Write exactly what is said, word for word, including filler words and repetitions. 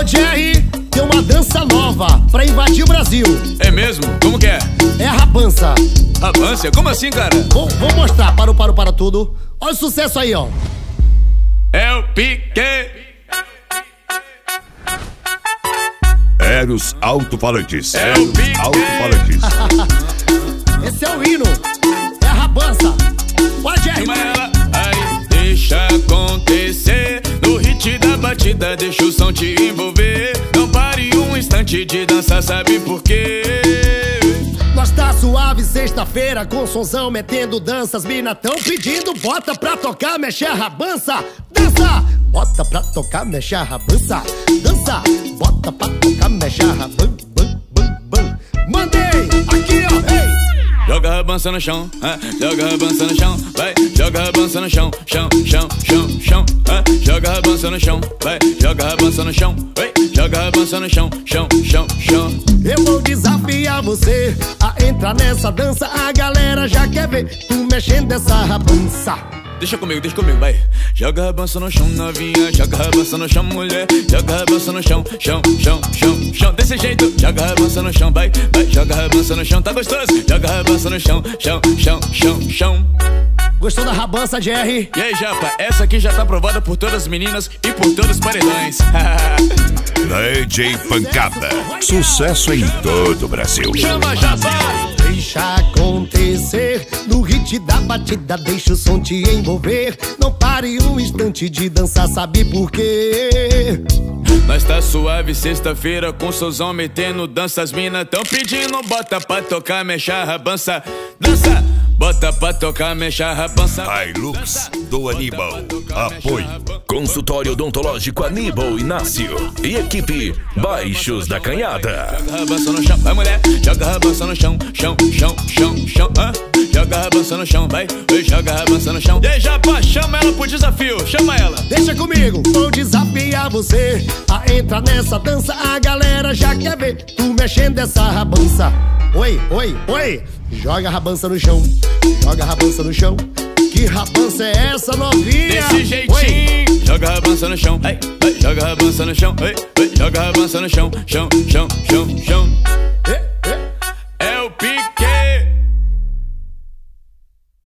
Ô Jerry, tem uma dança nova pra invadir o Brasil. É mesmo? Como que é? É a rabança. Rabança? Como assim, cara? Vou, vou mostrar, para o para o para tudo. Olha o sucesso aí, ó. É o pique. Eros Alto-Falantes. É o pique. Alto-Falantes. Esse é o hino. É a rabança. Olha, Jerry. Chama ela, aí, deixa acontecer. No hit da batida, deixa o som te envolver. Não pare um instante de dançar, sabe por quê? Nós tá suave sexta-feira com sonzão metendo danças. Mina tão pedindo, bota pra tocar, mexe a rabança. Dança! Bota pra tocar, mexe a rabança. Dança! Bota pra tocar, mexe a rabança. Mandei! Aqui, ó! Ei! Joga a rabança no chão, ah, joga a rabança no chão, vai, joga a rabança no chão, chão, chão, chão, chão, ah, joga a rabança no chão, vai, joga a rabança no chão, vai, joga a rabança no chão, chão, chão, chão. Eu vou desafiar você a entrar nessa dança. A galera já quer ver tu mexendo essa rabança. Deixa comigo, deixa comigo, vai. Joga a rabança no chão, novinha, joga a rabança no chão, mulher. Joga a rabança no chão, chão, chão, chão, chão. Desse jeito, joga a rabança no chão, vai, vai. Joga a rabança no chão, tá gostoso? Joga a rabança no chão, chão, chão, chão, chão. Gostou da rabança, Jerry? E aí, Japa, essa aqui já tá aprovada por todas as meninas e por todos os paredões. D J Pancada. Sucesso em todo o Brasil. Chama, Japa! Deixa acontecer, no hit da batida, deixa o som te envolver. Não pare um instante de dançar, sabe por quê? Nós tá suave sexta-feira com Sozão metendo dança. As mina tão pedindo, bota pra tocar, mexe a rabança. Dança! Bota pra tocar, mexe a rabança. Hilux do Aníbal. Apoio. Consultório odontológico Aníbal Inácio e equipe Baixos da Canhada. Joga a rabança no chão, vai mulher. Joga a rabança no chão, chão, chão, chão, chão, ah. Joga a rabança no chão, vai. Joga a rabança no chão. E aí, Japa, chama ela pro desafio, chama ela. Deixa comigo, vou desafiar você a entrar nessa dança. A galera já quer ver tu mexendo essa rabança. Oi, oi, oi. Joga a rabança no chão, joga a rabança no chão. Que rabança é essa, novinha? Desse jeitinho. Oi. Joga a rabança no chão, ei, ei. Joga a rabança no chão, ei, ei. Joga a rabança no chão, chão, chão, chão, chão.